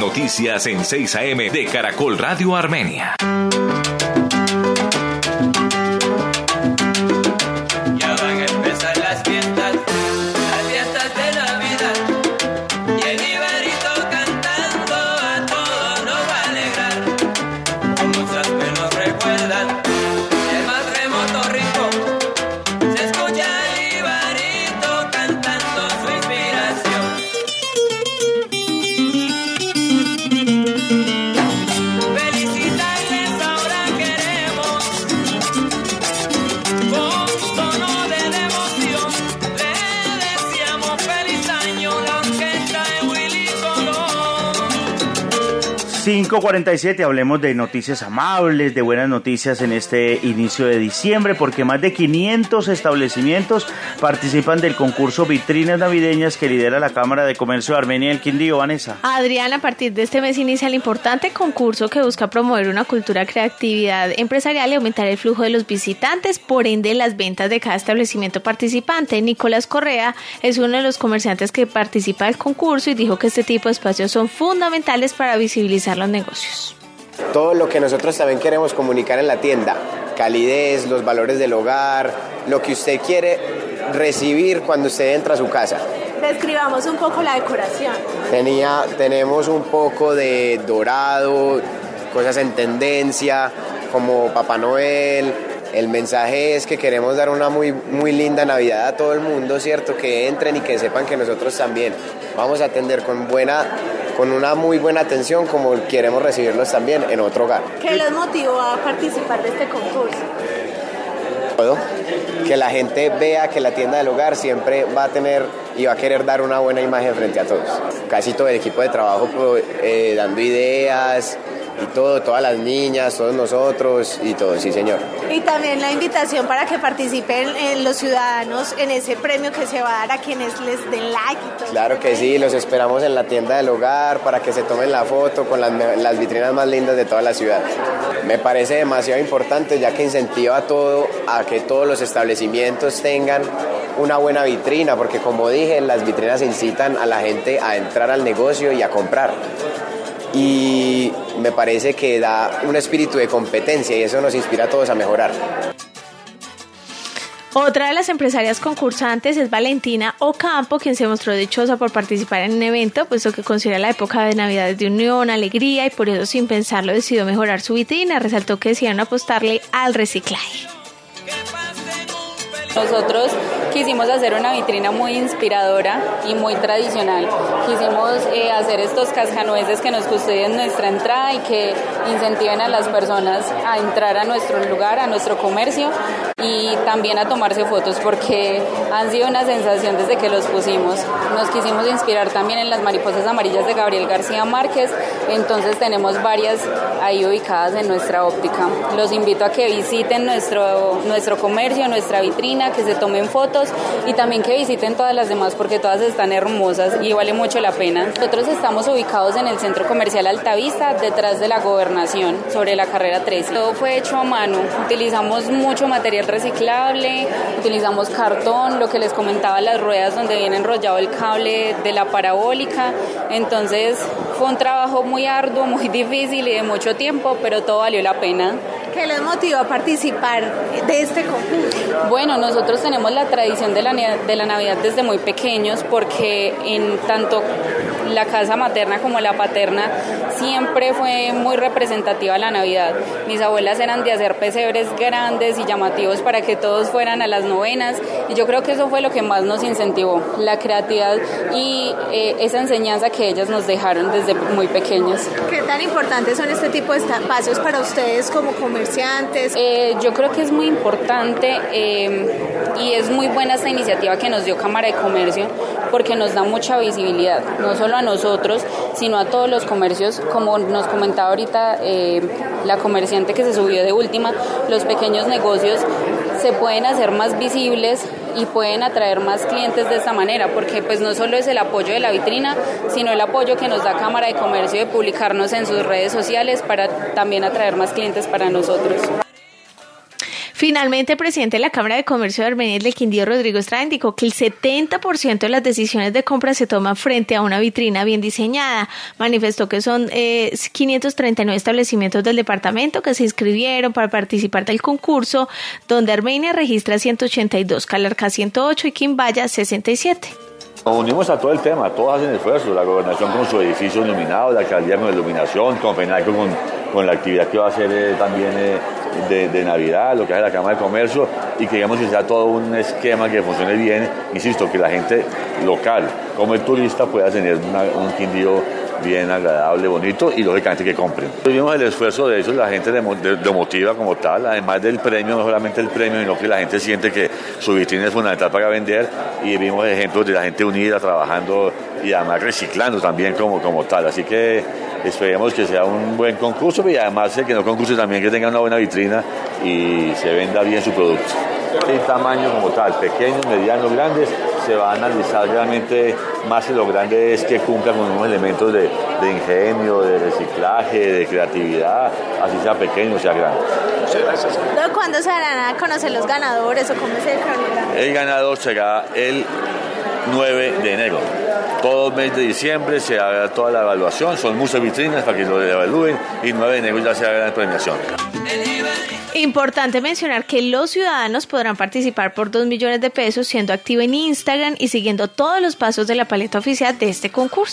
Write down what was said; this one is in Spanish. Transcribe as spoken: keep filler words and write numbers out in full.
Noticias en seis a eme de Caracol Radio Armenia. Ya van a empezar las fiestas, las fiestas de Navidad. Y el Ibarito cantando a todos nos va a alegrar. Con cosas que nos recuerdan el más remoto rincón. Se escucha el Ibarito cantando su inspiración. Felicitarles ahora queremos, con tono de devoción. Le deseamos feliz año la orquesta de Willy Colón. cinco cuarenta y siete, hablemos de noticias amables, de buenas noticias en este inicio de diciembre, porque más de quinientos establecimientos participan del concurso Vitrinas Navideñas que lidera la Cámara de Comercio de Armenia del Quindío. Vanessa. Adrián, a partir de este mes inicia el importante concurso que busca promover una cultura de creatividad empresarial y aumentar el flujo de los visitantes, por ende las ventas de cada establecimiento participante. Nicolás Correa es uno de los comerciantes que participa del concurso y dijo que este tipo de espacios son fundamentales para visibilizar los negocios. Todo lo que nosotros también queremos comunicar en la tienda, calidez, los valores del hogar, lo que usted quiere recibir cuando usted entra a su casa. Describamos un poco la decoración. Tenía, tenemos un poco de dorado, cosas en tendencia, como Papá Noel. El mensaje es que queremos dar una muy, muy linda Navidad a todo el mundo, ¿cierto? Que entren y que sepan que nosotros también vamos a atender con buena, con una muy buena atención como queremos recibirlos también en otro hogar. ¿Qué los motivó a participar de este concurso? Todo, que la gente vea que la tienda del hogar siempre va a tener y va a querer dar una buena imagen frente a todos. Casi todo el equipo de trabajo eh, dando ideas y todo, todas las niñas, todos nosotros y todo, sí señor. Y también la invitación para que participen eh, los ciudadanos en ese premio que se va a dar a quienes les den like y todo. Claro que sí, los esperamos en la tienda del hogar para que se tomen la foto con las, las vitrinas más lindas de toda la ciudad. Me parece demasiado importante ya que incentiva a todo, a que todos los establecimientos tengan una buena vitrina, porque como dije, las vitrinas incitan a la gente a entrar al negocio y a comprar. Y me parece que da un espíritu de competencia y eso nos inspira a todos a mejorar. Otra de las empresarias concursantes es Valentina Ocampo, quien se mostró dichosa por participar en un evento, puesto que considera la época de Navidad de unión, alegría, y por eso sin pensarlo decidió mejorar su vitrina. Resaltó que decidieron apostarle al reciclaje. Nosotros quisimos hacer una vitrina muy inspiradora y muy tradicional. Quisimos eh, hacer estos cascanueces que nos custodien nuestra entrada y que incentiven a las personas a entrar a nuestro lugar, a nuestro comercio y también a tomarse fotos, porque han sido una sensación desde que los pusimos. Nos quisimos inspirar también en las mariposas amarillas de Gabriel García Márquez, entonces tenemos varias ahí ubicadas en nuestra óptica. Los invito a que visiten nuestro, nuestro comercio, nuestra vitrina, que se tomen fotos y también que visiten todas las demás porque todas están hermosas y vale mucho la pena. Nosotros estamos ubicados en el Centro Comercial Altavista, detrás de la Gobernación, sobre la carrera trece. Todo fue hecho a mano, utilizamos mucho material reciclable, utilizamos cartón, lo que les comentaba, las ruedas donde viene enrollado el cable de la parabólica, entonces fue un trabajo muy arduo, muy difícil y de mucho tiempo, pero todo valió la pena. ¿Qué los motivó a participar de este concurso? Bueno, nosotros tenemos la tradición de la, de la Navidad desde muy pequeños, porque en tanto la casa materna como la paterna siempre fue muy representativa la Navidad. Mis abuelas eran de hacer pesebres grandes y llamativos para que todos fueran a las novenas, y yo creo que eso fue lo que más nos incentivó, la creatividad y eh, esa enseñanza que ellas nos dejaron desde muy pequeños. ¿Qué tan importantes son este tipo de espacios para ustedes como comerciantes? Eh, yo creo que es muy importante eh, y es muy buena esta iniciativa que nos dio Cámara de Comercio, porque nos da mucha visibilidad, no solo a nosotros, sino a todos los comercios, como nos comentaba ahorita eh, la comerciante que se subió de última, los pequeños negocios se pueden hacer más visibles y pueden atraer más clientes de esta manera, porque pues no solo es el apoyo de la vitrina, sino el apoyo que nos da Cámara de Comercio de publicarnos en sus redes sociales para también atraer más clientes para nosotros. Finalmente, el presidente de la Cámara de Comercio de Armenia del Quindío, Rodrigo Estrada, indicó que el setenta por ciento de las decisiones de compra se toman frente a una vitrina bien diseñada. Manifestó que son eh, quinientos treinta y nueve establecimientos del departamento que se inscribieron para participar del concurso, donde Armenia registra ciento ochenta y dos, Calarcá ciento ocho y Quimbaya sesenta y siete. Nos unimos a todo el tema, todos hacen esfuerzos, la gobernación con su edificio iluminado, la alcaldía con iluminación, con FENALCO con, con la actividad que va a hacer eh, también eh, de, de Navidad, lo que hace la Cámara de Comercio, y que digamos que sea todo un esquema que funcione bien, insisto, que la gente local como el turista pueda tener una, un Quindío bien agradable, bonito y lógicamente que compren. Vimos el esfuerzo de eso, la gente lo motiva como tal, además del premio, no solamente el premio, sino que la gente siente que su vitrina es fundamental para vender, y vimos ejemplos de la gente unida, trabajando y además reciclando también como, como tal, así que esperemos que sea un buen concurso y además el que no concurse también que tenga una buena vitrina y se venda bien su producto. El tamaño como tal, pequeños, medianos, grandes, se va a analizar realmente más que lo grande es que cumpla con unos elementos de, de ingenio, de reciclaje, de creatividad, así sea pequeño o sea grande. Muchas gracias. ¿Cuándo se darán a conocer los ganadores o cómo es el cronograma? El ganador será el nueve de enero. Todo el mes de diciembre se haga toda la evaluación, son muchas vitrinas para que lo evalúen y nueve de enero ya se haga la premiación. Importante mencionar que los ciudadanos podrán participar por dos millones de pesos siendo activo en Instagram y siguiendo todos los pasos de la paleta oficial de este concurso.